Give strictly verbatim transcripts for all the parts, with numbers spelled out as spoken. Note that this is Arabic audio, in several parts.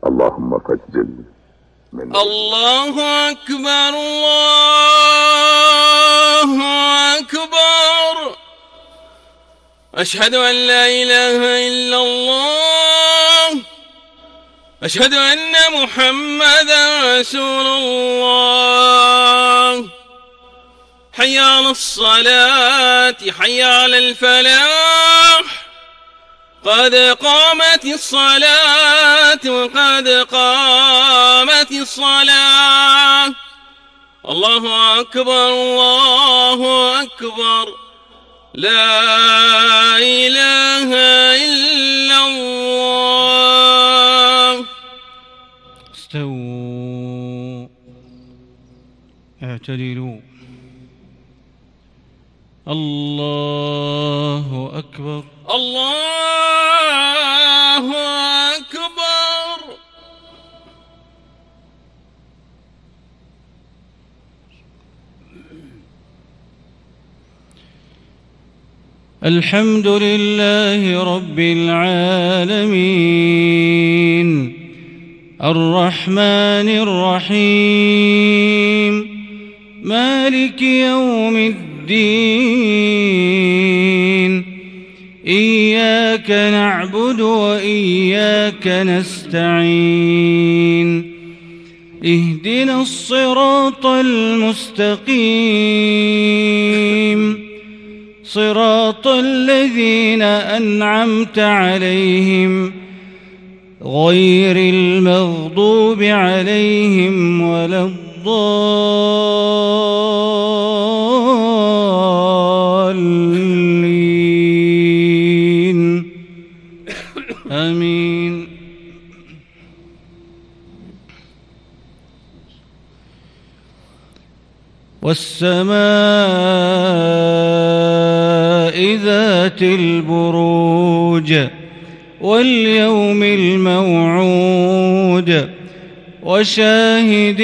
اللهم فجل من الله أكبر الله أكبر. أشهد أن لا إله إلا الله. أشهد أن محمدا رسول الله. حي على الصلاة حي على الفلاح. قد قامت الصلاة قد قامت الصلاة. الله أكبر الله أكبر. لا إله إلا الله. استووا اعتدلوا. الله أكبر الله أكبر. الحمد لله رب العالمين الرحمن الرحيم مالك يوم الدين. إياك نعبد وإياك نستعين. اهدنا الصراط المستقيم صراط الذين أنعمت عليهم غير المغضوب عليهم ولا الضالين آمين. والسماء ذات البروج واليوم الموعود وشاهد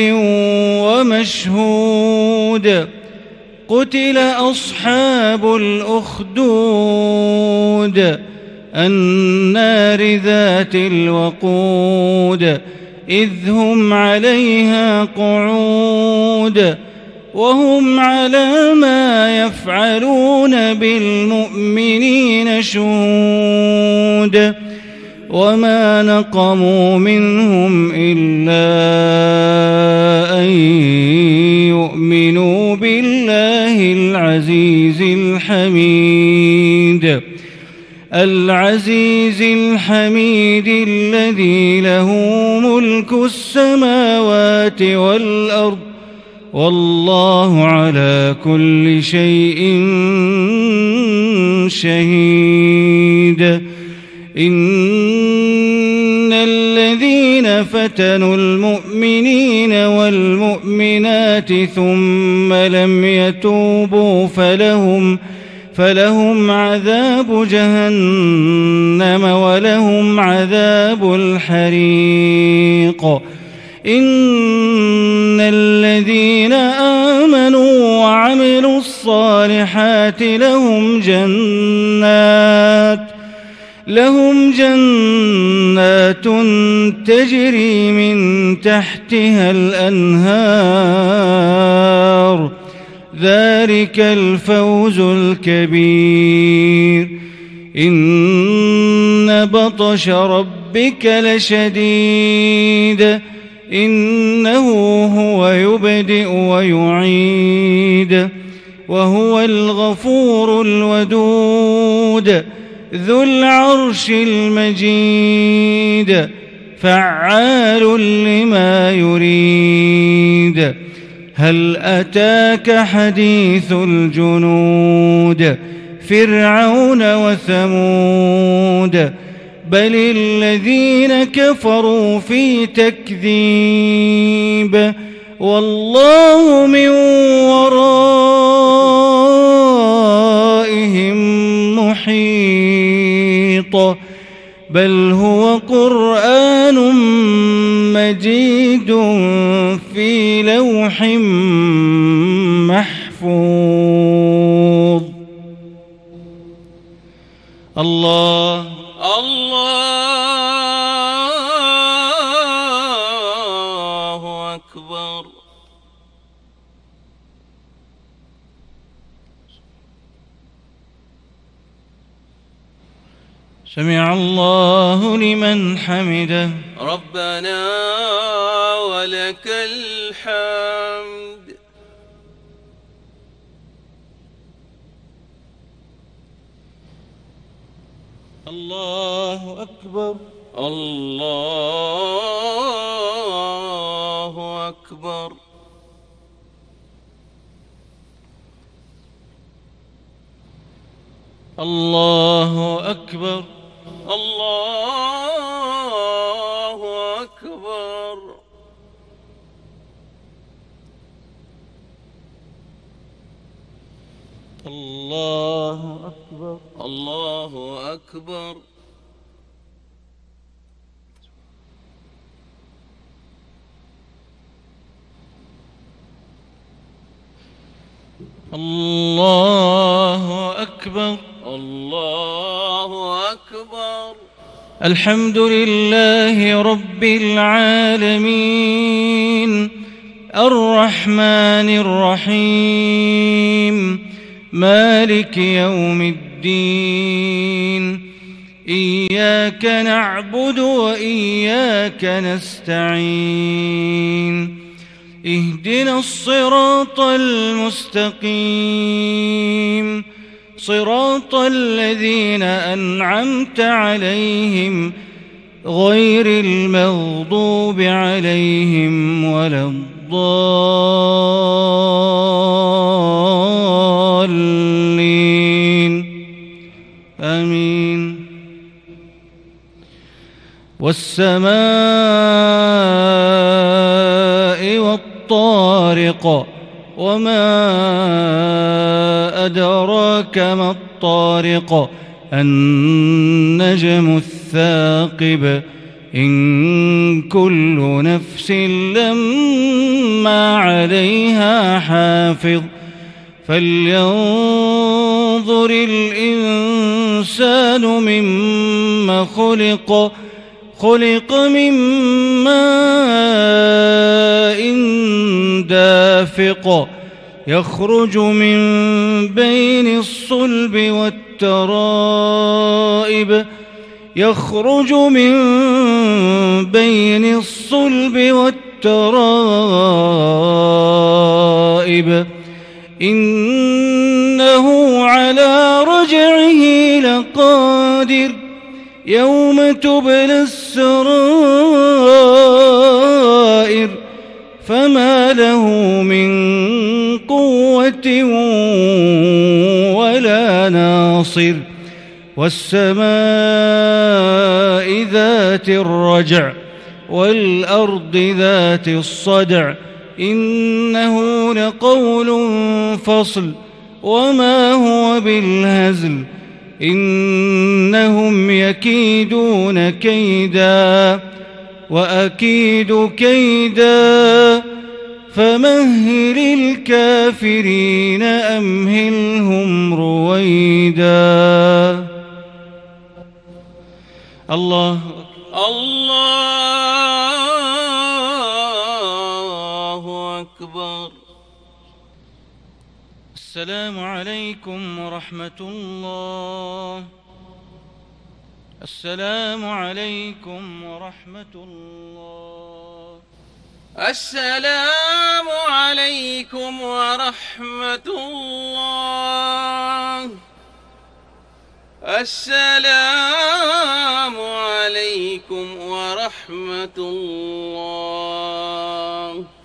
ومشهود. قتل أصحاب الأخدود النار ذات الوقود إذ هم عليها قعود وهم على ما يفعلون بالمؤمنين شهود. وما نقموا منهم إلا أن يؤمنوا بالله العزيز الحميد العزيز الحميد الذي له ملك السماوات والأرض والله على كل شيء شهيد. إن الذين فتنوا المؤمنين والمؤمنات ثم لم يتوبوا فلهم فلهم عذاب جهنم ولهم عذاب الحريق. إن الذين آمنوا وعملوا الصالحات لهم جنات لهم جنات تجري من تحتها الأنهار ذلك الفوز الكبير. إن بطش ربك لشديد إنه هو يبدئ ويعيد وهو الغفور الودود ذو العرش المجيد فعال لما يريد. هل أتاك حديث الجنود فرعون وثمود بل الذين كفروا في تكذيب والله من ورائهم محيط. بل هو قرآن مجيد في لوح محفوظ. الله الله سمع الله لمن حمده. ربنا ولك الحمد. الله أكبر. الله أكبر. الله أكبر. الله أكبر. الله أكبر. الله أكبر. الله أكبر. الله أكبر. الحمد لله رب العالمين الرحمن الرحيم مالك يوم الدين. إياك نعبد وإياك نستعين. اهدنا الصراط المستقيم صراط الذين أنعمت عليهم غير المغضوب عليهم ولا الضالين. آمين. والسماء والطارق وما أدراك ما الطارق النجم الثاقب. إن كل نفس لما عليها حافظ. فلينظر الإنسان مما خلق. خلق من ماء دافق يخرج من بين الصلب والترائب. يخرج من بين الصلب والترائب. إنه على رجعه لقادر. يوم تبلى السرائر فما له من قوة ولا ناصر. والسماء ذات الرجع والأرض ذات الصدع. إنه لقول فصل وما هو بالهزل. إنهم يكيدون كيدا وأكيد كيدا فمهل الكافرين أمهلهم رويدا. الله الله أكبر. السلام عليكم ورحمة الله. السلام عليكم ورحمة الله. السلام عليكم ورحمة الله. السلام عليكم ورحمة الله.